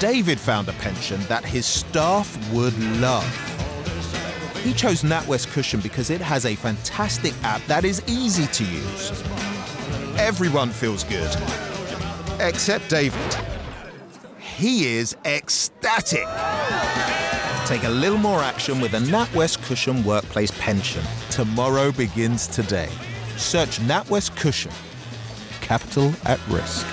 David found a pension that his staff would love. He chose NatWest Cushion because it has a fantastic app that is easy to use. Everyone feels good, except David. He is ecstatic. Take a little more action with a NatWest Cushion workplace pension. Tomorrow begins today. Search NatWest Cushion. Capital at risk.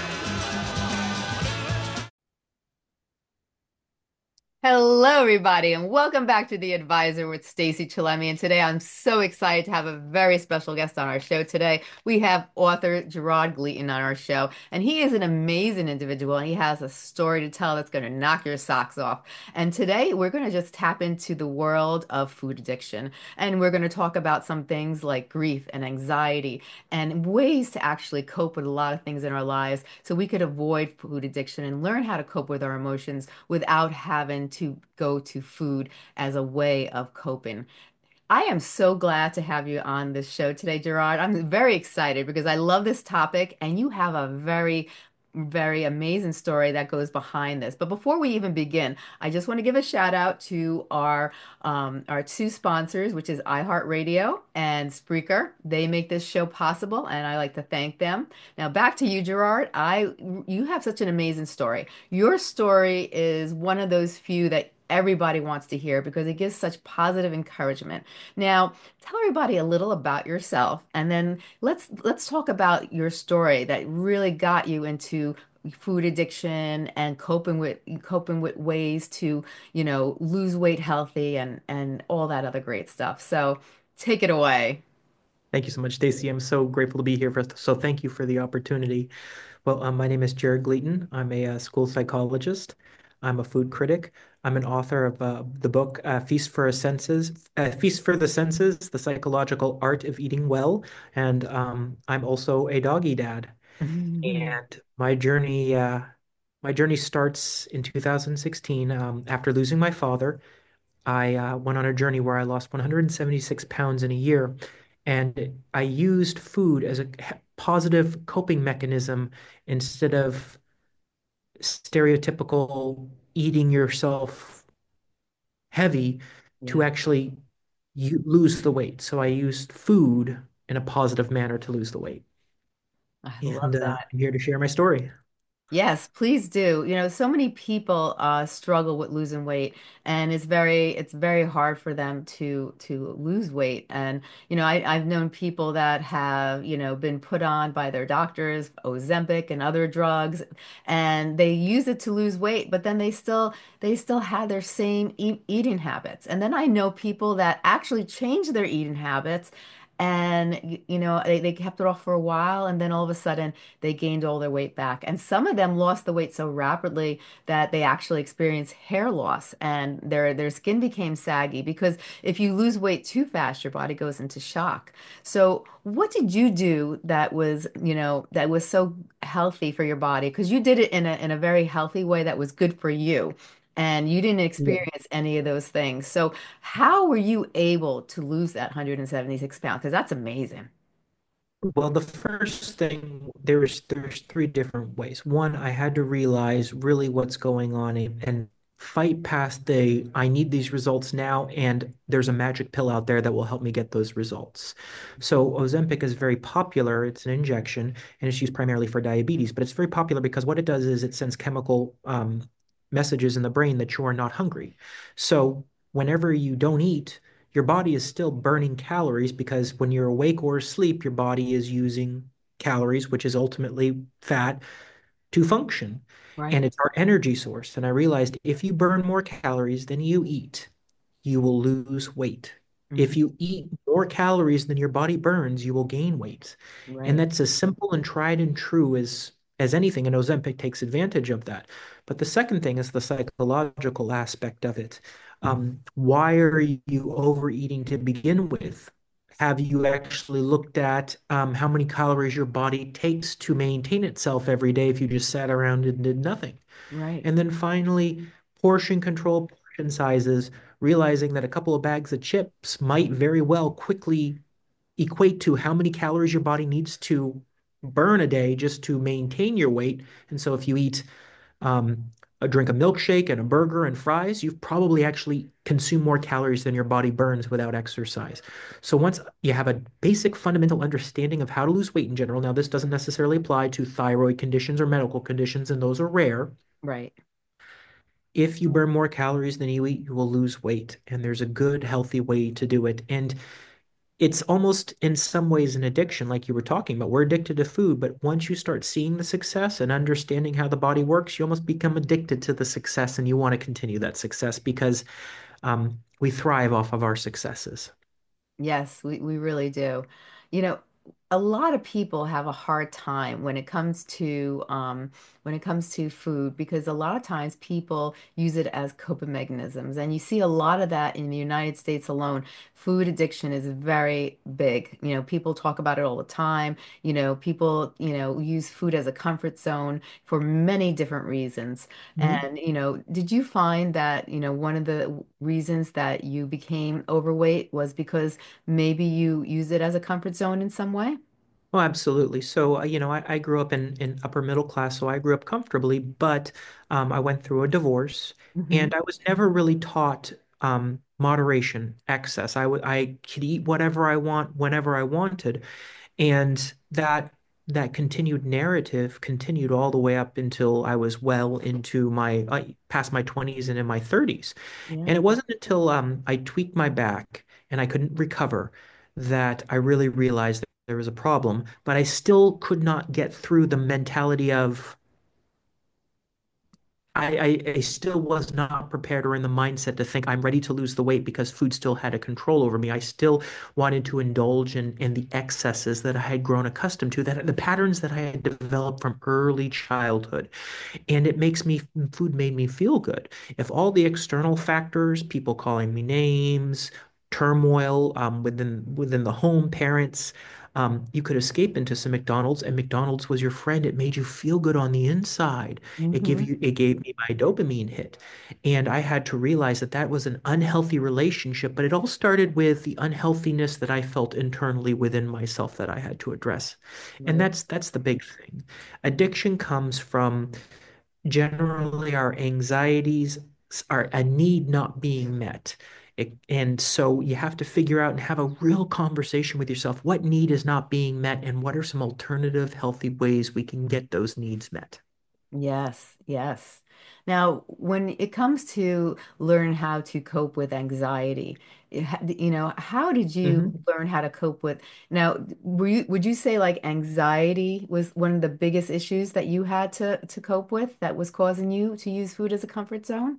Hello, everybody, and welcome back to The Advisor with Stacey Chillemi. And today I'm so excited to have a very special guest on our show today. We have author Gerard Gleaton on our show, and he is an amazing individual, and he has a story to tell that's going to knock your socks off. And today we're going to just tap into the world of food addiction, and we're going to talk about some things like grief and anxiety and ways to actually cope with a lot of things in our lives so we could avoid food addiction and learn how to cope with our emotions without having to go to food as a way of coping. I am so glad to have you on this show today, Gerard. I'm very excited because I love this topic and you have a very amazing story that goes behind this. But before we even begin, I just want to give a shout out to our two sponsors, which is iHeartRadio and Spreaker. They make this show possible, and I like to thank them. Now back to you, Gerard. You have such an amazing story. Your story is one of those few that everybody wants to hear because it gives such positive encouragement. Now, tell everybody a little about yourself, and then let's talk about your story that really got you into food addiction and coping with ways to, lose weight healthy and all that other great stuff. So, take it away. Thank you so much, Stacey. I'm so grateful to be here. So thank you for the opportunity. Well, my name is Jared Gleaton. I'm a school psychologist. I'm a food critic. I'm an author of the book Feast for the Senses: The Psychological Art of Eating Well, and I'm also a doggy dad. And my journey starts in 2016 after losing my father. I went on a journey where I lost 176 pounds in a year, and I used food as a positive coping mechanism instead of stereotypical eating yourself heavy to Yeah, actually lose the weight. So I used food in a positive manner to lose the weight. I And love that. I'm here to share my story. Yes, please do. So many people struggle with losing weight, and it's very hard for them to lose weight. And I've known people that have been put on by their doctors Ozempic and other drugs, and they use it to lose weight, but then they still have their same eating habits. And then I know people that actually change their eating habits. And they kept it off for a while, and then all of a sudden they gained all their weight back. And some of them lost the weight so rapidly that they actually experienced hair loss and their skin became saggy because if you lose weight too fast, your body goes into shock. So what did you do that was so healthy for your body? Because you did it in a very healthy way that was good for you. And you didn't experience any of those things. So, how were you able to lose that 176 pounds? Because that's amazing. Well, the first thing there's three different ways. One, I had to realize really what's going on and fight past the I need these results now, and there's a magic pill out there that will help me get those results. So Ozempic is very popular. It's an injection and it's used primarily for diabetes, but it's very popular because what it does is it sends chemical messages in the brain that you are not hungry. So whenever you don't eat, your body is still burning calories because when you're awake or asleep, your body is using calories, which is ultimately fat, to function. And Right. it's our energy source. And I realized if you burn more calories than you eat, you will lose weight. Mhm. If you eat more calories than your body burns, you will gain weight. And Right. that's as simple and tried and true as anything, and Ozempic takes advantage of that. But the second thing is the psychological aspect of it. Why are you overeating to begin with? Have you actually looked at how many calories your body takes to maintain itself every day if you just sat around and did nothing? Right. And then finally, portion control, portion sizes, realizing that a couple of bags of chips might very well quickly equate to how many calories your body needs to burn a day just to maintain your weight. And so if you eat um, drink a milkshake and a burger and fries, you've probably actually consumed more calories than your body burns without exercise. So once you have a basic fundamental understanding of how to lose weight in general, now this doesn't necessarily apply to thyroid conditions or medical conditions, and those are rare. Right. If you burn more calories than you eat, you will lose weight. And there's a good, healthy way to do it. And it's almost in some ways an addiction, like you were talking about. We're addicted to food, but once you start seeing the success and understanding how the body works, you almost become addicted to the success and you want to continue that success because we thrive off of our successes. Yes, we really do. You know, a lot of people have a hard time when it comes to food because a lot of times people use it as coping mechanisms. And you see a lot of that in the United States alone. Food addiction is very big. You know, people talk about it all the time. You know, people, use food as a comfort zone for many different reasons. Mhm. And, did you find that, one of the reasons that you became overweight was because maybe you use it as a comfort zone in some way? Oh, absolutely. So, I grew up in upper middle class, so I grew up comfortably, but I went through a divorce Hmm. and I was never really taught moderation, excess. I could eat whatever I want whenever I wanted. And that continued narrative continued all the way up until I was well into my past my 20s and in my 30s. Yeah. And it wasn't until I tweaked my back and I couldn't recover that I really realized that there was a problem, but I still could not get through the mentality of I still was not prepared or in the mindset to think I'm ready to lose the weight because food still had a control over me. I still wanted to indulge in the excesses that I had grown accustomed to, that the patterns that I had developed from early childhood. And food made me feel good. If all the external factors, people calling me names, turmoil within the home, parents, you could escape into some McDonald's, and McDonald's was your friend. It made you feel good on the inside. Hmm. It gave me my dopamine hit. And I had to realize that that was an unhealthy relationship, but it all started with the unhealthiness that I felt internally within myself that I had to address. And Right. that's the big thing. Addiction comes from generally our anxieties are a need not being met. And so you have to figure out and have a real conversation with yourself. What need is not being met, and what are some alternative healthy ways we can get those needs met? Yes, yes. Now, when it comes to learn how to cope with anxiety, how did you Mhm. learn how to cope with? Now, would you say like anxiety was one of the biggest issues that you had to cope with that was causing you to use food as a comfort zone?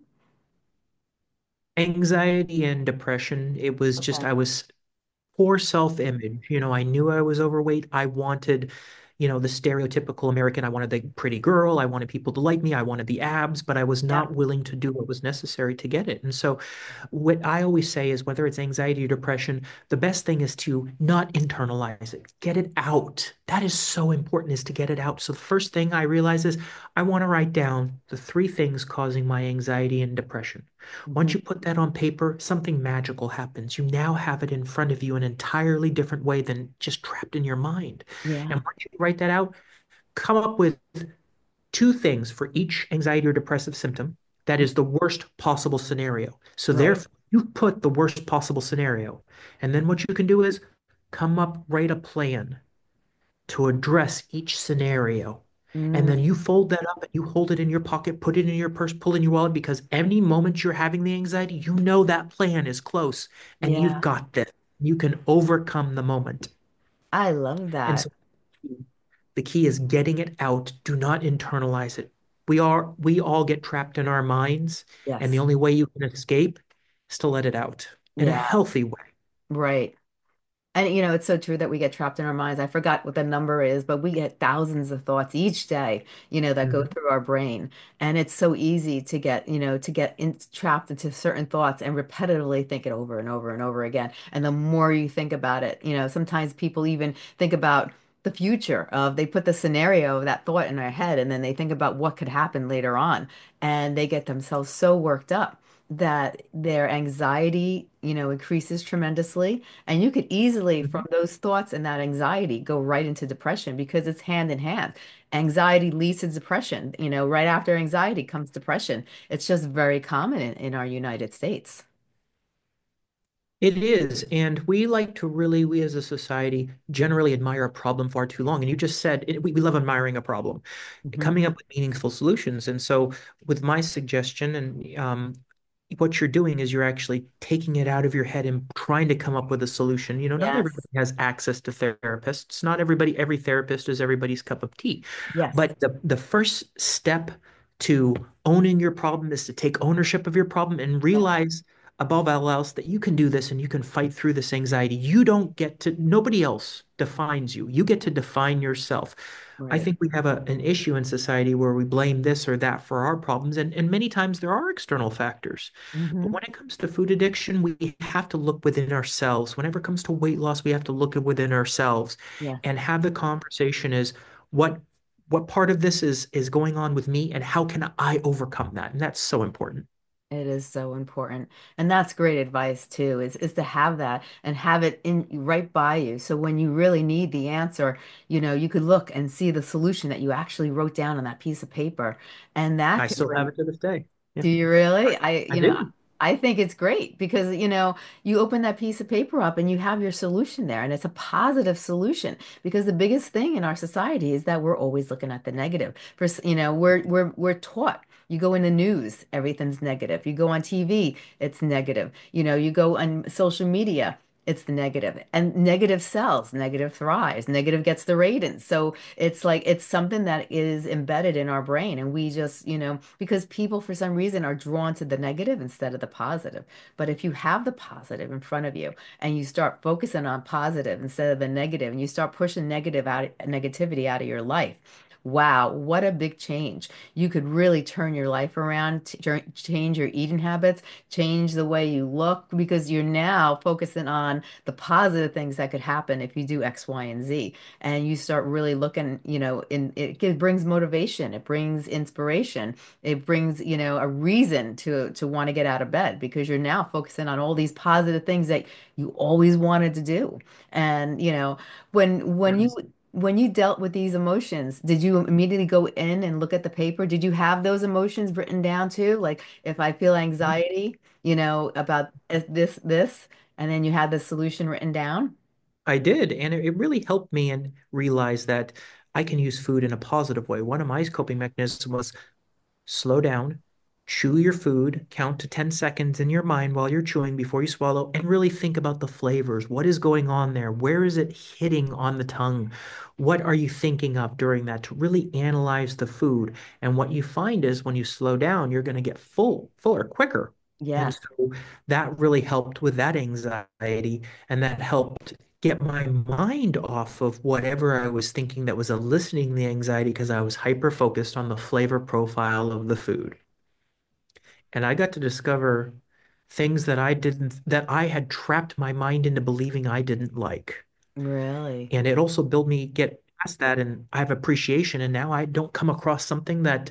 Anxiety and depression, it was just, Okay. I was poor self-image. I knew I was overweight. I wanted, the stereotypical American. I wanted the pretty girl. I wanted people to like me. I wanted the abs, but I was Yeah. not willing to do what was necessary to get it. And so what I always say is whether it's anxiety or depression, the best thing is to not internalize it. Get it out. That is so important is to get it out. So the first thing I realize is I want to write down the three things causing my anxiety and depression. Hmm. Once you put that on paper, something magical happens. You now have it in front of you in an entirely different way than just trapped in your mind. Yeah. And once you write that out, come up with two things for each anxiety or depressive symptom that is the worst possible scenario. So Right. therefore, you put the worst possible scenario. And then what you can do is write a plan to address each scenario. And Mm, then you fold that up and you hold it in your pocket, put it in your purse, pull in your wallet because any moment you're having the anxiety, you know that plan is close and you've yeah. got this. You can overcome the moment. I love And that. so the key is getting it out. Do not internalize it. We all get trapped in our minds, and the Yes. only way you can escape is to let it out in a Yeah. healthy way. Right. And it's so true that we get trapped in our minds. I forgot what the number is, but we get thousands of thoughts each day, that go Mhm. through our brain. And it's so easy to get trapped into certain thoughts and repetitively think it over and over and over again. And the more you think about it, sometimes people even think about the future of they put the scenario of that thought in their head and then they think about what could happen later on and they get themselves so worked up that their anxiety, increases tremendously. And you could easily, from Mhm. those thoughts and that anxiety, go right into depression because it's hand in hand. Anxiety leads to depression. Right after anxiety comes depression. It's just very common in our United States. It is. And we like to really, we as a society generally admire a problem far too long. And you just said we love admiring a problem, Hmm. coming up with meaningful solutions. And so, with my suggestion, and what you're doing is you're actually taking it out of your head and trying to come up with a solution. Not Yes. everybody has access to therapists. Not everybody, every therapist is everybody's cup of tea. Yes. But the first step to owning your problem is to take ownership of your problem and Yes. realize above all else that you can do this and you can fight through this anxiety. You don't get to, nobody else defines you. You get to define yourself. I Right. think we have an issue in society where we blame this or that for our problems. And many times there are external factors. But Hmm. when it comes to food addiction, we have to look within ourselves. Whenever it comes to weight loss, we have to look within ourselves Yes. and have the conversation is what what part of this is going on with me and how can I overcome that? And that's so important. It is so important. And that's great advice too, is to have that and have it in right by you. So when you really need the answer, you could look and see the solution that you actually wrote down on that piece of paper. And that I could still have it to this day. Yeah, do you really? I, I you know, do. I think it's great because, you open that piece of paper up and you have your solution there, and it's a positive solution because the biggest thing in our society is that we're always looking at the negative. We're taught. You go in the news, everything's negative. You go on TV, it's negative. You go on social media, it's the negative. And negative sells, negative thrives, negative gets the ratings. So it's like it's something that is embedded in our brain. And we just, because people for some reason are drawn to the negative instead of the positive. But if you have the positive in front of you and you start focusing on positive instead of the negative, and you start pushing negativity out of your life. Wow, what a big change. You could really turn your life around, change your eating habits, change the way you look because you're now focusing on the positive things that could happen if you do X, Y, and Z. And you start really looking, it brings motivation, it brings inspiration, it brings, a reason to want to get out of bed because you're now focusing on all these positive things that you always wanted to do. And, when you dealt with these emotions, did you immediately go in and look at the paper? Did you have those emotions written down too? Like if I feel anxiety, about this, and then you had the solution written down? I did, and it really helped me and realize that I can use food in a positive way. One of my coping mechanisms was slow down, chew your food, count to 10 seconds in your mind while you're chewing before you swallow, and really think about the flavors. What is going on there? Where is it hitting on the tongue? What are you thinking of during that to really analyze the food? And what you find is when you slow down, you're going to get fuller quicker. And Yes. so that really helped with that anxiety, and that helped get my mind off of whatever I was thinking that was eliciting the anxiety because I was hyper focused on the flavor profile of the food. And I got to discover things that I had trapped my mind into believing I didn't like. Really? And it also built me get past that and I have appreciation. And now I don't come across something that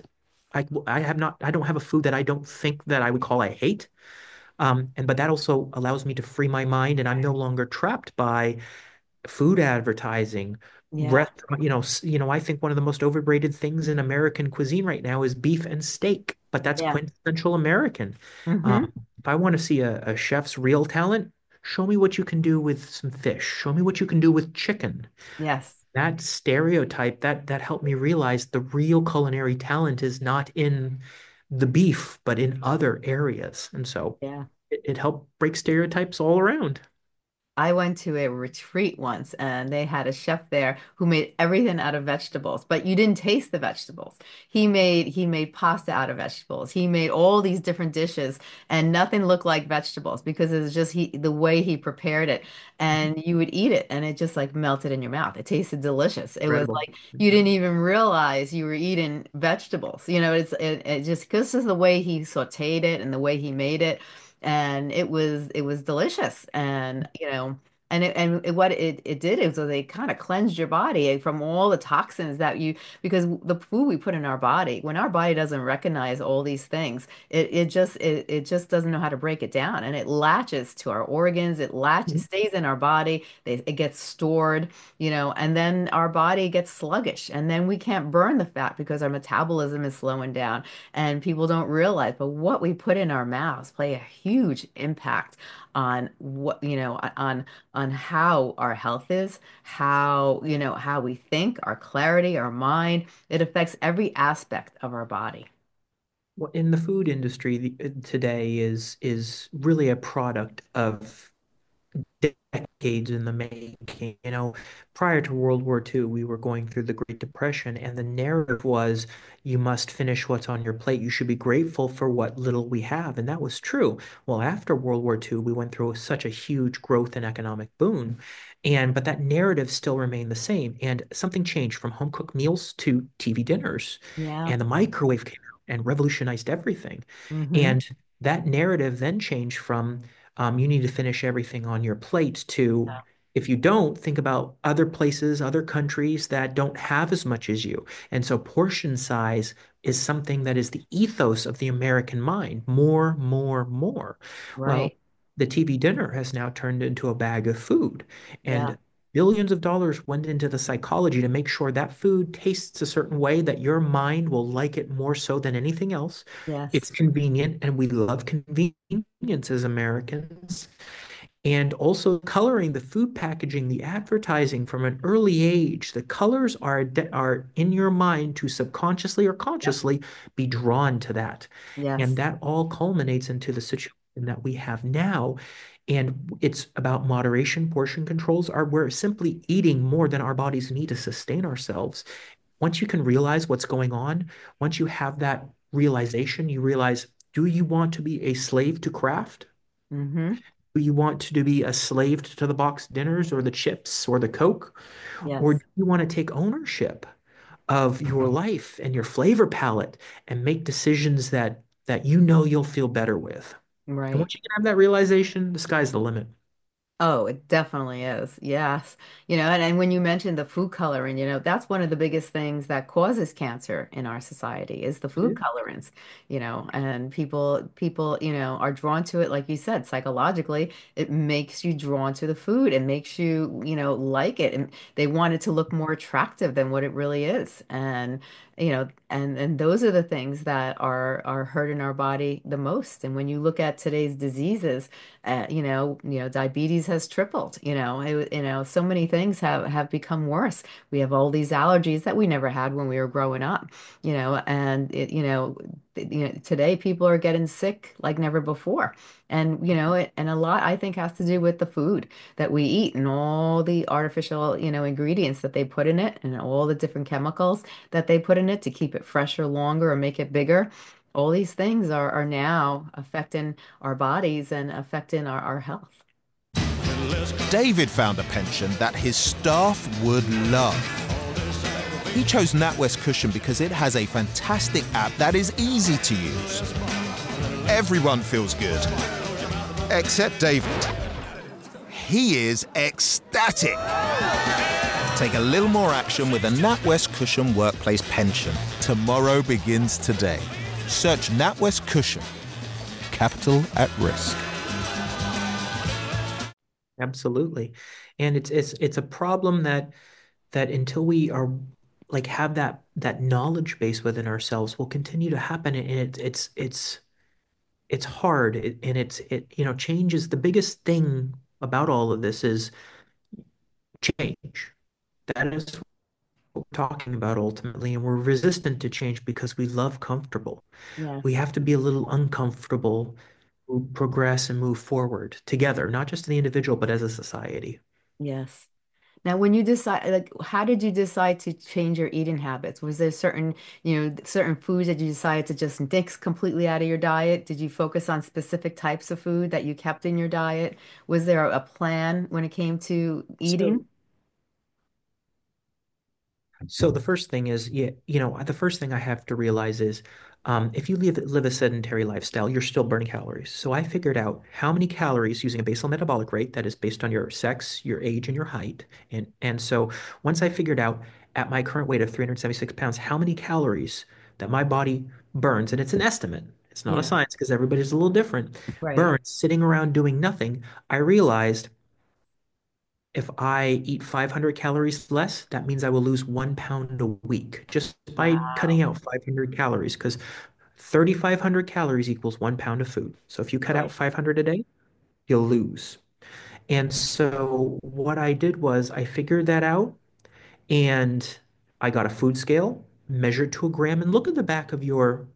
I don't have a food that I don't think that I would call I hate. But that also allows me to free my mind and I'm no longer trapped by food advertising, Yeah. restaurant, I think one of the most overrated things in American cuisine right now is beef and steak, but that's Yeah. quintessential American. Hmm. If I want to see a chef's real talent, show me what you can do with some fish. Show me what you can do with chicken. Yes. That stereotype that helped me realize the real culinary talent is not in the beef, but in other areas. And so Yeah. it helped break stereotypes all around. I went to a retreat once and they had a chef there who made everything out of vegetables, but you didn't taste the vegetables. He made pasta out of vegetables. He made all these different dishes and nothing looked like vegetables because it was just the way he prepared it. And you would eat it and it just like melted in your mouth. It tasted delicious. It was Incredible. like you didn't even realize you were eating vegetables. It just because of the way he sauteed it and the way he made it and it was delicious and What it did is they kind of cleansed your body from all the toxins that you because the food we put in our body, when our body doesn't recognize all these things, it just doesn't know how to break it down, and it latches to our organs, it stays in our body, it gets stored, and then our body gets sluggish, and then we can't burn the fat because our metabolism is slowing down, and people don't realize, but what we put in our mouths play a huge impact on what, on how our health is, how we think, our clarity, our mind. It affects every aspect of our body. Well, in the food industry today is really a product of decades in the making. Prior to World War II, we were going through the Great Depression, and the narrative was you must finish what's on your plate. You should be grateful for what little we have. And that was true. Well, after World War II, we went through such a huge growth and economic boom. But that narrative still remained the same. And something changed from home cooked meals to TV dinners. Yeah. And the microwave came out and revolutionized everything. Hmm. And that narrative then changed from you need to finish everything on your plate to if you don't, think about other places, other countries that don't have as much as you. And so portion size is something that is the ethos of the American mind. More, more, more. Well, Right. the TV dinner has now turned into a bag of food, Yeah. and billions of dollars went into the psychology to make sure that food tastes a certain way that your mind will like it more so than anything else. Yes. It's convenient, and we love convenience as Americans. And also coloring, the food packaging, the advertising from an early age, the colors are in your mind to subconsciously or Yep. consciously be drawn to that. And Yes. that all culminates into the situation that we have now. And it's about moderation. Portion controls are we're simply eating more than our bodies need to sustain ourselves. Once you can realize what's going on, once you have that realization, you realize, do you want to be a slave to craft? Hmm. Do you want to be a slave to the box dinners or the chips or the Coke? Or Yes. do you want to take ownership of your life and your flavor palette and make decisions that you know you'll feel better with? And Right. once you can have that realization, the sky's the limit. Oh, it definitely is. Yes. And when you mentioned the food coloring, that's one of the biggest things that causes cancer in our society is the food colorants, and people, are drawn to it, like you said, psychologically, it makes you drawn to the food. It makes you, like it. And they want it to look more attractive than what it really is. And those are the things that are hurting our body the most. And when you look at today's diseases, diabetes has tripled. So many things have become worse. We have all these allergies that we never had when we were growing up. Today people are getting sick like never before. And a lot I think has to do with the food that we eat and all the artificial, ingredients that they put in it and all the different chemicals that they put in it to keep it fresher longer or make it bigger. All these things are now affecting our bodies and affecting our health. David found a pension that his staff would love. He chose NatWest Cushion because it has a fantastic app that is easy to use. Everyone feels good, except David. He is ecstatic. Take a little more action with a NatWest Cushion Workplace Pension. Tomorrow begins today. Search NatWest Cushion. Capital at risk. Absolutely. And it's a problem that until we are like have that knowledge base within ourselves will continue to happen. And it's hard. And change is the biggest thing about all of this is change. That is what we're talking about ultimately. And we're resistant to change because we love comfortable. We Yes. have to be a little uncomfortable to progress and move forward together, not just the individual, but as a society. Yes. Now, when you decide, like, how did you decide to change your eating habits? Was there certain foods that you decided to just nix completely out of your diet? Did you focus on specific types of food that you kept in your diet? Was there a plan when it came to So eating? So the first thing is, yeah, the first thing I have to realize is If you live a sedentary lifestyle, you're still burning calories. So I figured out how many calories using a basal metabolic rate that is based on your sex, your age, and your height. And so once I figured out at my current weight of 376 pounds, how many calories that my body burns, and it's an estimate, it's not a Yeah. science because everybody's a little different, Right. burns sitting around doing nothing, I realized if I eat 500 calories less, that means I will lose 1 pound a week just by cutting Wow. out 500 calories because 3,500 calories equals 1 pound of food. So if you cut out Right. 500 a day, you'll lose. And so what I did was I figured that out and I got a food scale, measured to a gram, and look at the back of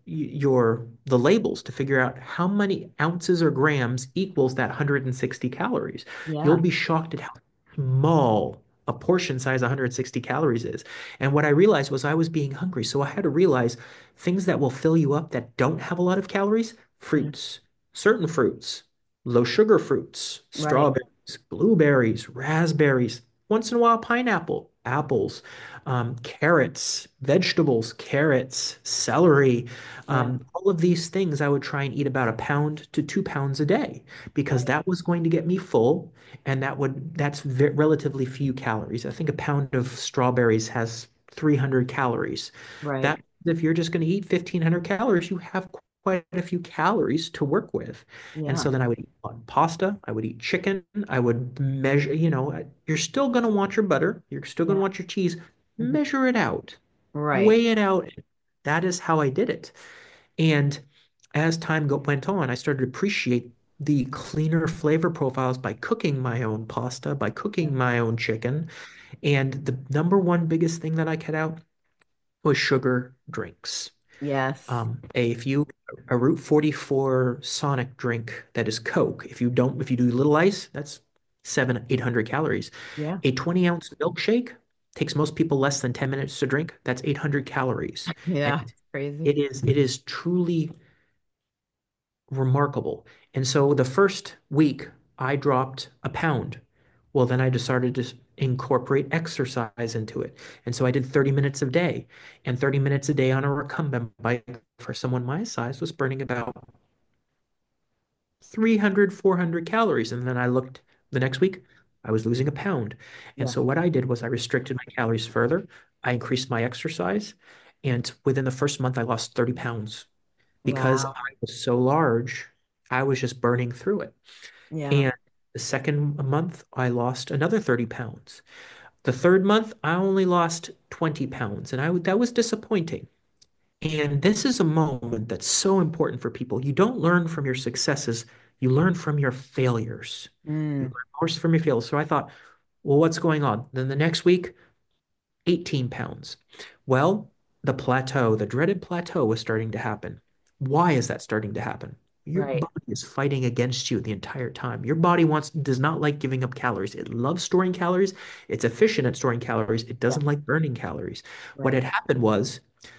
the labels to figure out how many ounces or grams equals that 160 calories. You'll Yeah. be shocked at how small a portion size 160 calories is. And what I realized was I was being hungry. So I had to realize things that will fill you up that don't have a lot of calories, Mm. fruits, certain fruits, low sugar fruits, Right. strawberries, blueberries, raspberries, once in a while, pineapple, apples, carrots, vegetables, carrots, celery, Yeah. all of these things I would try and eat about 1 to 2 pounds a day because Right. that was going to get me full and that's relatively few calories. I think a pound of strawberries has 300 calories. Right. That if you're just going to eat 1,500 calories, you have quite a few calories to work with. And Yeah. so then I would eat pasta, I would eat chicken, I would measure, you're still going to want your butter, you're still going to Yeah. want your cheese. Mhm. Measure it out, Right. weigh it out. That is how I did it. And as went on, I started to appreciate the cleaner flavor profiles by cooking my own pasta, by Yeah. cooking my own chicken. And the number one biggest thing that I cut out was sugar drinks. Yes. If you a Route 44 Sonic drink that is Coke, if you do little ice, that's 800 calories. Yeah. A 20-ounce milkshake takes most people less than 10 minutes to drink. That's 800 calories. And Yeah. It's crazy. it is truly remarkable. And so the first week I dropped a pound. Well, then I decided to incorporate exercise into it. And so I did 30 minutes a day. And 30 minutes a day on a recumbent bike for someone my size was burning about 300, 400 calories. And then I looked the next week, I was losing a pound. And Yeah. so what I did was I restricted my calories further. I increased my exercise. And within the first month, I lost 30 pounds because Wow. I was so large, I was just burning through it. Yeah. And the second month, I lost another 30 pounds. The third month, I only lost 20 pounds, and that was disappointing. And this is a moment that's so important for people. You don't learn from your successes, you learn from your failures. You Mm. learn more from your failures. So I thought, well, what's going on? Then the next week, 18 pounds. Well, the dreaded plateau was starting to happen. Why is that starting to happen? Your Right. body is fighting against you the entire time. Your body does not like giving up calories. It loves storing calories. It's efficient at storing calories. It Yeah. doesn't like burning calories. What Right. had happened was,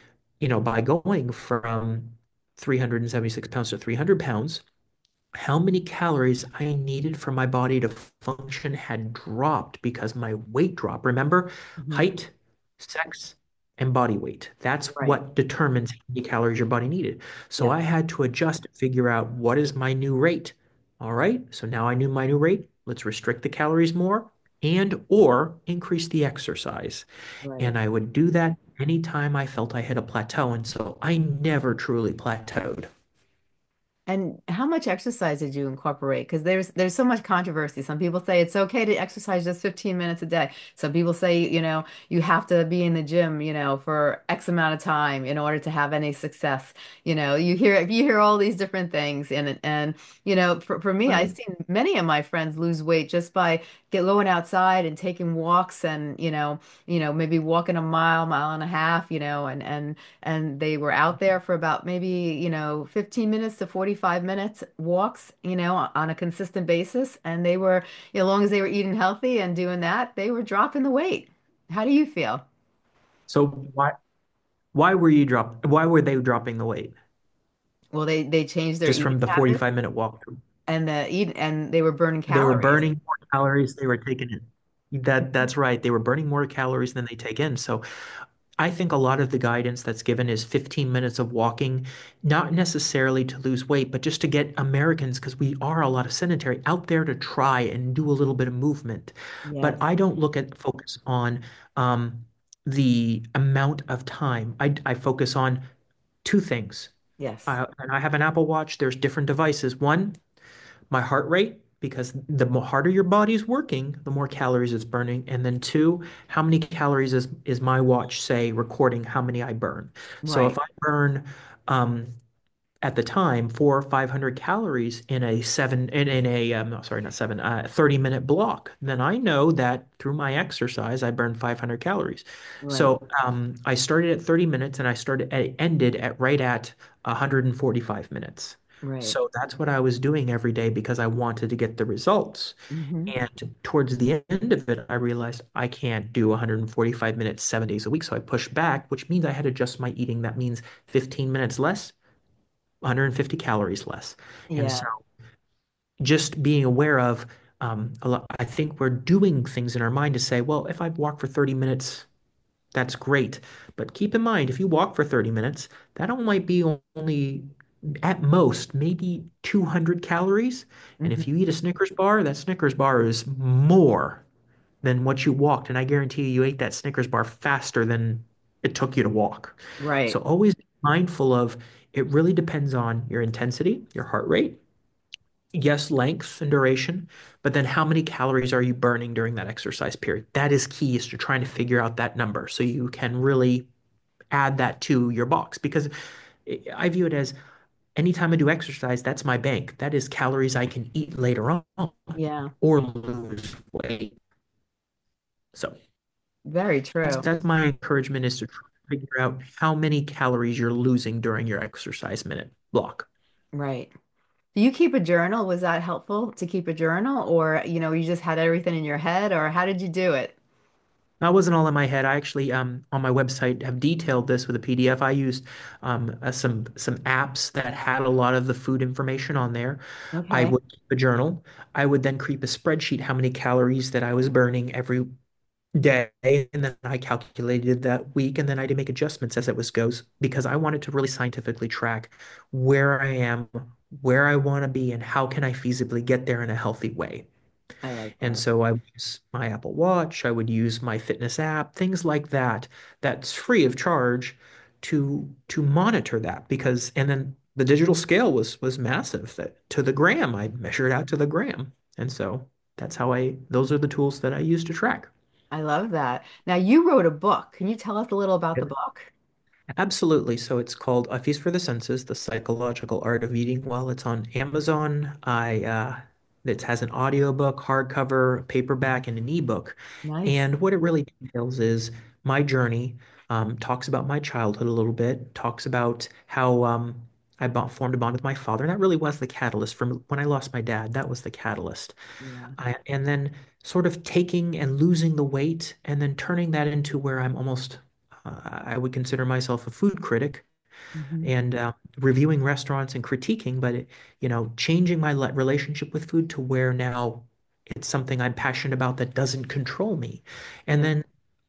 by going from 376 pounds to 300 pounds, how many calories I needed for my body to function had dropped because my weight dropped. Remember, Mhm. height, sex, and body weight. That's Right. what determines how many calories your body needed. So Yeah. I had to adjust and figure out what is my new rate. All right. So now I knew my new rate. Let's restrict the calories more and or increase the exercise. Right. And I would do that anytime I felt I hit a plateau. And so I never truly plateaued. And how much exercise did you incorporate? Because there's so much controversy. Some people say it's okay to exercise just 15 minutes a day. Some people say, you have to be in the gym, for X amount of time in order to have any success. You hear all these different things, and for me, I've Right. seen many of my friends lose weight just by going outside and taking walks, and maybe walking a mile, mile and a half, and they were out there for about maybe, 15 minutes to 45 minutes walks, on a consistent basis. And they were, as long as they were eating healthy and doing that, they were dropping the weight. How do you feel? So why were they dropping the weight? Well, they changed their Just eating from the habits 45-minute walk. and they were burning They were calories. burning more calories they were taking in. That's right. They were burning more calories than they take in. So I think a lot of the guidance that's given is 15 minutes of walking, not necessarily to lose weight, but just to get Americans, because we are a lot of sedentary, out there to try and do a little bit of movement. But Yes. I don't look at focus on um, the amount of time. I focus on two things. Yes. And I have an Apple Watch. There's different devices. One, my heart rate, because the harder your body's working, the more calories it's burning. And then two, how many calories is my watch say recording how many I burn? So if Right. I burn um, at the time 400 or 500 calories in a no, sorry, not seven, 30-minute block, then I know that through my exercise, I burned 500 calories. Right. So I started at 30 minutes and I ended at right at 145 minutes. Right. So that's what I was doing every day because I wanted to get the results. Hmm. And towards the end of it, I realized I can't do 145 minutes 7 days a week. So I pushed back, which means I had to adjust my eating. That means 15 minutes less, 150 calories less. And Yeah. so just being aware of I think we're doing things in our mind to say, well, if I walk for 30 minutes, that's great. But keep in mind, if you walk for 30 minutes, that might be only at most maybe 200 calories. And if you Hmm. eat a Snickers bar, that Snickers bar is more than what you walked. And I guarantee you ate that Snickers bar faster than it took you to walk. So Right. always be mindful of it really depends on your intensity, your heart rate, yes, length and duration, but then how many calories are you burning during that exercise period? That is key, is to trying to figure out that number so you can really add that to your box. Because I view it as anytime I do exercise, that's my bank. That is calories I can eat later on Yeah. or lose weight. So Very that's true. that's my encouragement, is to try to figure out how many calories you're losing during your exercise minute block. Right. Do you keep a journal? Was that helpful to keep a journal, or you just had everything in your head, or how did you do it? That wasn't all in my head. I actually, on my website, have detailed this with a PDF. I used some apps that had a lot of the food information on there. I Okay. would keep a journal. I would then keep a spreadsheet how many calories that I was burning every day, and then I calculated that week, and then I did make adjustments as it was goes because I wanted to really scientifically track where I am, where I want to be, and how can I feasibly get there in a healthy way. I like And that. so I would use my Apple Watch, I would use my fitness app, things like that, that's free of charge to monitor that. Because and then the digital scale was massive, that to the gram, I measured out to the gram. And so that's how I those are the tools that I use to track. I love that. Now you wrote a book. Can you tell us a little about the Yep. book? Absolutely. So it's called A Feast for the Senses, The Psychological Art of Eating Well. It's on Amazon. It has an audiobook, hardcover, paperback, and an ebook. Nice. And what it really details is my journey, talks about my childhood a little bit, talks about how formed a bond with my father. And that really was the catalyst from when I lost my dad. That was the catalyst. Yeah. And then sort of taking and losing the weight and then turning that into where I'm almost, I would consider myself a food critic Hmm. and reviewing restaurants and critiquing, but changing my relationship with food to where now it's something I'm passionate about that doesn't control me. And Yeah. then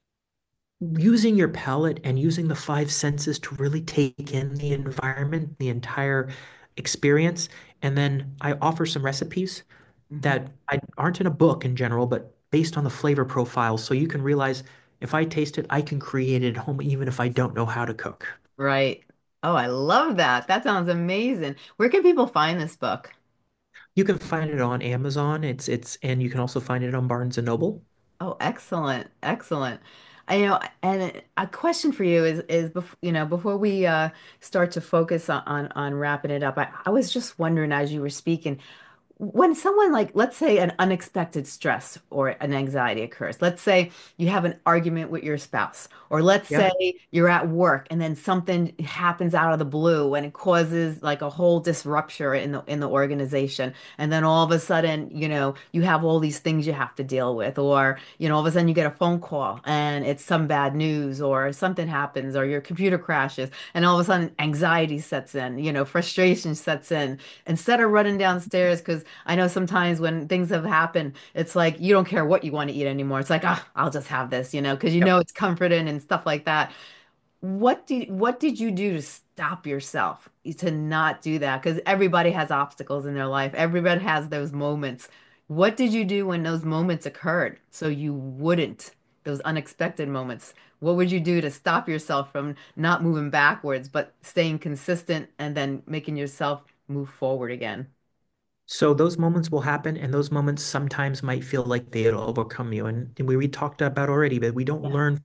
using your palate and using the five senses to really take in the environment, the entire experience. And then I offer some recipes Hmm. that aren't in a book in general, but based on the flavor profiles. So you can realize if I taste it, I can create it at home, even if I don't know how to cook. Right. Oh, I love that. That sounds amazing. Where can people find this book? You can find it on Amazon. And you can also find it on Barnes and Noble. Oh, excellent. Excellent. And a question for you is before we start to focus on wrapping it up, I was just wondering as you were speaking, when someone like, let's say an unexpected stress or an anxiety occurs, let's say you have an argument with your spouse, or let's Yeah. say you're at work and then something happens out of the blue and it causes like a whole disruption in the organization. And then all of a sudden, you have all these things you have to deal with, or, all of a sudden you get a phone call and it's some bad news, or something happens, or your computer crashes, and all of a sudden anxiety sets in, frustration sets in. Instead of running downstairs, because I know sometimes when things have happened, it's like you don't care what you want to eat anymore. It's like, ah, I'll just have this, because Yep. it's comforting and stuff like that. what did you do to stop yourself to not do that? Because everybody has obstacles in their life. Everybody has those moments. What did you do when those moments occurred so you wouldn't, those unexpected moments? What would you do to stop yourself from not moving backwards, but staying consistent and then making yourself move forward again? So those moments will happen, and those moments sometimes might feel like they'll overcome you. And we talked about already, but we don't Yeah. learn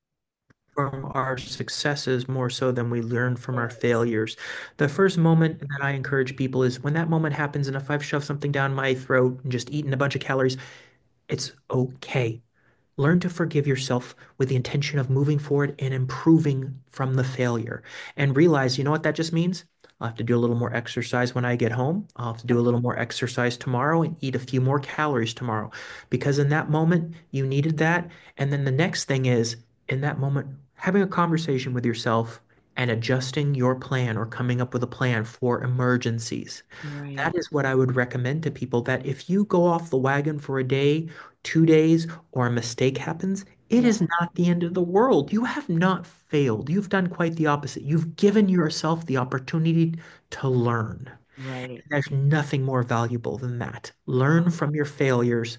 from our successes more so than we learn from our Yes. failures. The first moment that I encourage people is when that moment happens, and if I've shoved something down my throat and just eaten a bunch of calories, it's okay. Learn to forgive yourself with the intention of moving forward and improving from the failure. And realize, you know what that just means? I'll have to do a little more exercise when I get home. I'll have to do a little more exercise tomorrow and eat a few more calories tomorrow. Because in that moment, you needed that. And then the next thing is, in that moment, having a conversation with yourself and adjusting your plan or coming up with a plan for emergencies. That Right. is what I would recommend to people that if you go off the wagon for a day, 2 days, or a mistake happens, it Yeah. is not the end of the world. You have not failed. You've done quite the opposite. You've given yourself the opportunity to learn. Right. There's nothing more valuable than that. Learn from your failures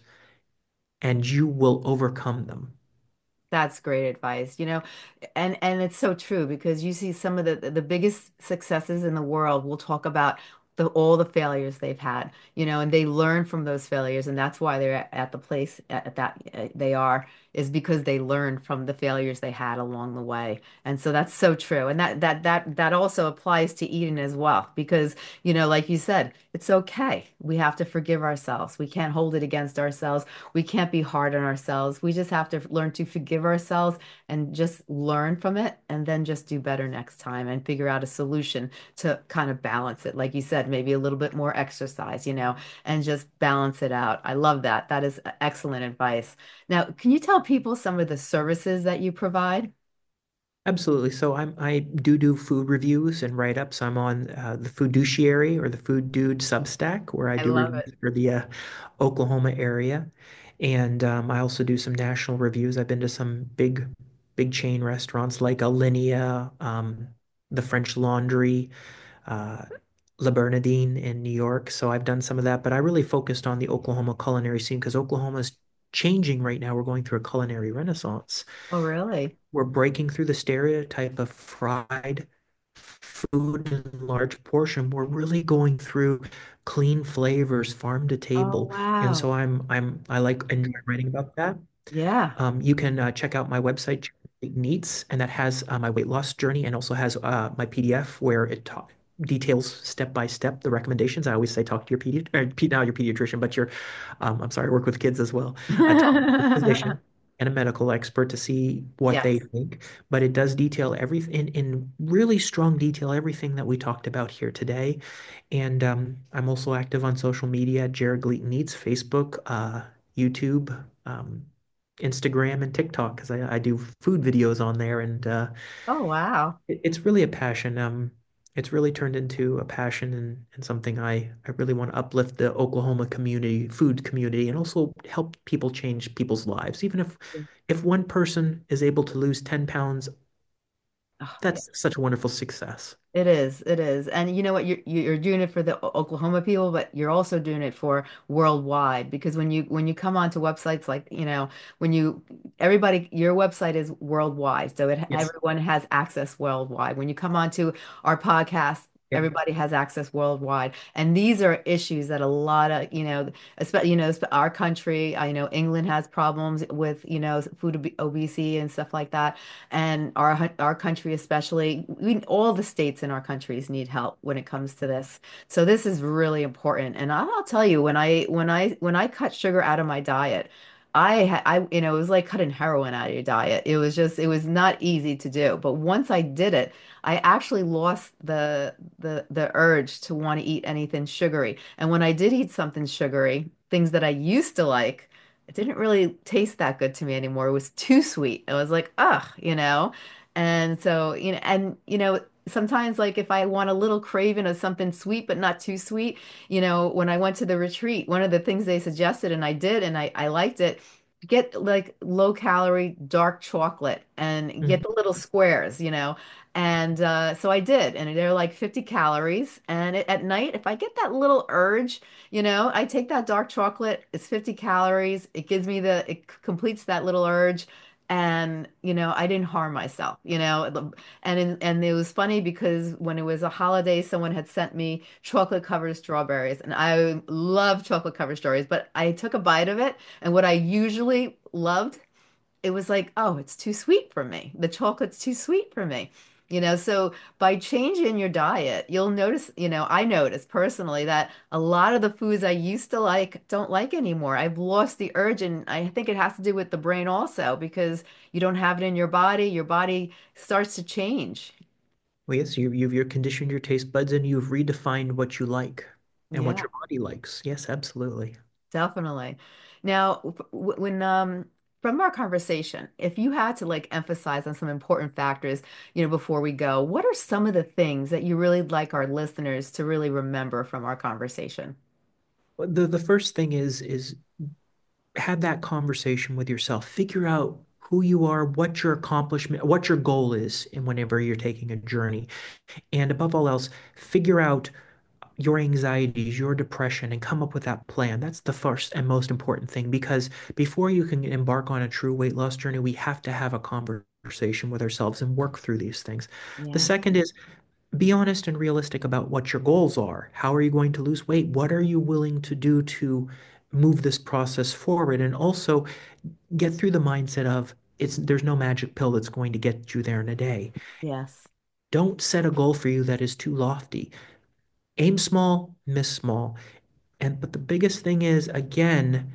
and you will overcome them. That's great advice, and it's so true because you see some of the biggest successes in the world will talk about all the failures they've had, and they learn from those failures, and that's why they're at the place at that they are is because they learned from the failures they had along the way. And so that's so true. And that also applies to eating as well because, like you said, it's okay. We have to forgive ourselves. We can't hold it against ourselves. We can't be hard on ourselves. We just have to learn to forgive ourselves and just learn from it and then just do better next time and figure out a solution to kind of balance it. Like you said, maybe a little bit more exercise, and just balance it out. I love that. That is excellent advice. Now, can you tell people some of the services that you provide? Absolutely. So I do food reviews and write-ups. I'm on the Foodociary or the Food Dude Substack, where I I do love reviews it. for the Oklahoma area, and I also do some national reviews. I've been to some big chain restaurants like Alinea, the French Laundry, uh, La Bernardine in New York. So I've done some of that, but I really focused on the Oklahoma culinary scene because Oklahoma's changing right now. We're going through a culinary renaissance. Oh, really? We're breaking through the stereotype of fried food in large portion. We're really going through clean flavors, farm to Oh, table. And wow. so I like enjoy writing about that. Yeah. You can check out my website, Neats, and that has my weight loss journey and also has my PDF where it details step by step the recommendations. I always say talk to your now your pediatrician, but I'm sorry, I work with kids as well. Talk to a physician and a medical expert to see what they Yes. think. But it does detail everything in really strong detail, everything that we talked about here today. And I'm also active on social media, Jared Gleaton Eats, Facebook, YouTube, Instagram, and TikTok because I do food videos on there, and Oh, wow. it's really a passion. It's really turned into a passion and something I really want to uplift the Oklahoma community, food community, and also help people change people's lives. Even if one person is able to lose 10 pounds, Oh, yeah. that's such a wonderful success. It is. It is. And you know what? You're doing it for the Oklahoma people, but you're also doing it for worldwide because when you come onto websites like, when you everybody your website is worldwide. So Yes. everyone has access worldwide. When you come onto our podcast, Yep. everybody has access worldwide. And these are issues that a lot of, especially, our country, I know England has problems with, obesity and stuff like that, and our country especially, all the states in our countries need help when it comes to this. So this is really important. And I'll tell you, when I cut sugar out of my diet, it was like cutting heroin out of your diet. It was not easy to do. But once I did it, I actually lost the urge to want to eat anything sugary. And when I did eat something sugary, things that I used to like, it didn't really taste that good to me anymore. It was too sweet. I was like, ugh. And so, sometimes like if I want a little craving of something sweet but not too sweet, when I went to the retreat, one of the things they suggested and I did and I liked it get like low calorie dark chocolate and get Mhm. the little squares, And so I did, and they're like 50 calories. And at night, if I get that little urge, I take that dark chocolate. It's 50 calories. It completes that little urge. And, I didn't harm myself, and it was funny because when it was a holiday, someone had sent me chocolate covered strawberries, and I love chocolate covered strawberries, but I took a bite of it. And what I usually loved, it was like, oh, it's too sweet for me. The chocolate's too sweet for me. So by changing your diet, you'll notice, I noticed personally that a lot of the foods I used to like don't like anymore. I've lost the urge, and I think it has to do with the brain also because you don't have it in your body starts to change. Well, yes, you've conditioned your taste buds and you've redefined what you like and what Yeah. your body likes. Yes, absolutely. Definitely. Now, when from our conversation, if you had to like emphasize on some important factors, before we go, what are some of the things that you really like our listeners to really remember from our conversation? Well, the first thing is have that conversation with yourself. Figure out who you are, what your accomplishment, what your goal is, and whenever you're taking a journey. And above all else, figure out your anxieties, your depression, and come up with that plan. That's the first and most important thing because before you can embark on a true weight loss journey, we have to have a conversation with ourselves and work through these things. The Yeah. second is be honest and realistic about what your goals are. How are you going to lose weight? What are you willing to do to move this process forward? And also get through the mindset of there's no magic pill that's going to get you there in a day. Yes. Don't set a goal for you that is too lofty. Aim small, miss small. And but the biggest thing is again,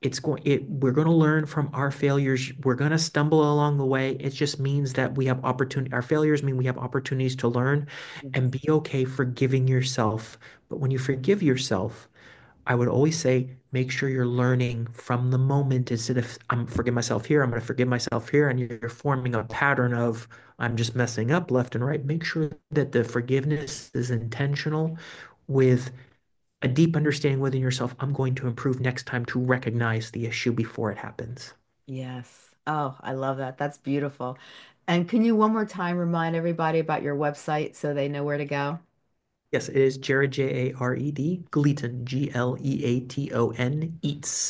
we're going to learn from our failures. We're going to stumble along the way. It just means that we have opportunity. Our failures mean we have opportunities to learn and be okay forgiving yourself. But when you forgive yourself, I would always say make sure you're learning from the moment instead of I'm forgive myself here, I'm going to forgive myself here, and you're forming a pattern of I'm just messing up left and right. Make sure that the forgiveness is intentional with a deep understanding within yourself. I'm going to improve next time to recognize the issue before it happens. Yes. Oh, I love that. That's beautiful. And can you one more time remind everybody about your website so they know where to go? Yes, it is Jared, Jared, Gleaton, Gleaton,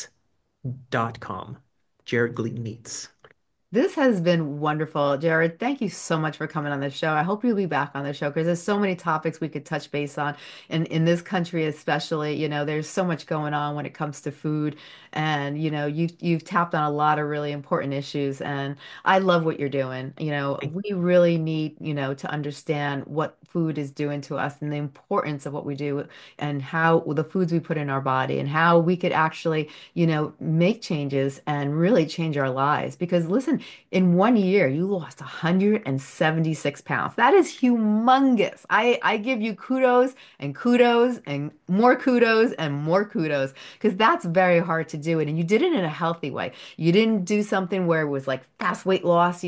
eats.com. Jared Gleaton Eats. This has been wonderful. Jared, thank you so much for coming on the show. I hope you'll be back on the show because there's so many topics we could touch base on. And in this country especially, there's so much going on when it comes to food. And, you've tapped on a lot of really important issues. And I love what you're doing. We really need, to understand what food is doing to us and the importance of what we do and how the foods we put in our body and how we could actually, make changes and really change our lives. Because listen, in 1 year, you lost 176 pounds. That is humongous. I give you kudos and more kudos because that's very hard to do it. And you did it in a healthy way. You didn't do something where it was like fast weight loss,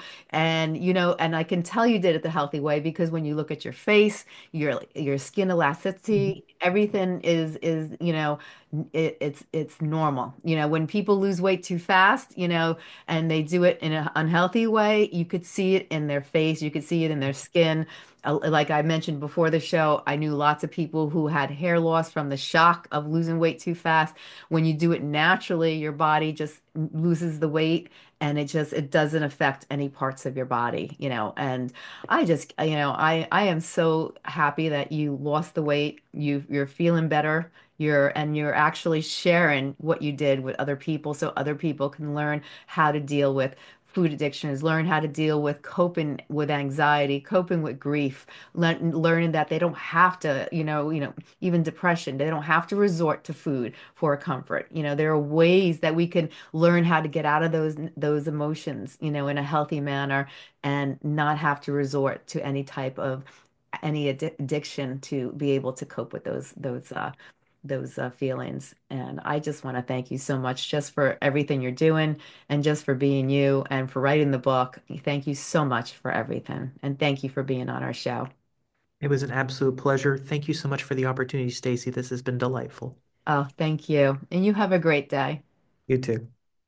and I can tell you did it the healthy way because when you look at your face, your skin elasticity, everything is, it's normal. When people lose weight too fast, and they do it in an unhealthy way, you could see it in their face, you could see it in their skin. Like I mentioned before the show, I knew lots of people who had hair loss from the shock of losing weight too fast. When you do it naturally, your body just loses the weight and it doesn't affect any parts of your body, And I just, I am so happy that you lost the weight. You're feeling better. You're actually sharing what you did with other people so other people can learn how to deal with food addictions, learn how to deal with coping with anxiety, coping with grief, learning that they don't have to, even depression, they don't have to resort to food for comfort. There are ways that we can learn how to get out of those emotions, in a healthy manner and not have to resort to any addiction to be able to cope with those feelings. And I just want to thank you so much just for everything you're doing and just for being you and for writing the book. Thank you so much for everything. And thank you for being on our show. It was an absolute pleasure. Thank you so much for the opportunity, Stacy. This has been delightful. Oh, thank you. And you have a great day. You too.